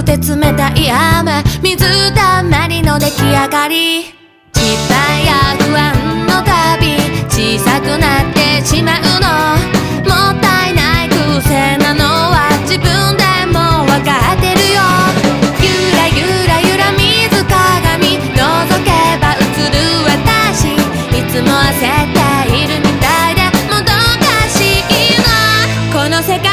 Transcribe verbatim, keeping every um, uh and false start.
くて冷たい雨、水たまりの出来上がり、失敗や不安の旅、小さくなってしまうの、もったいない癖なのは自分でもわかってるよ。ゆらゆらゆら水鏡、覗けば映る私、いつも焦っているみたいでもどかしいな、この世界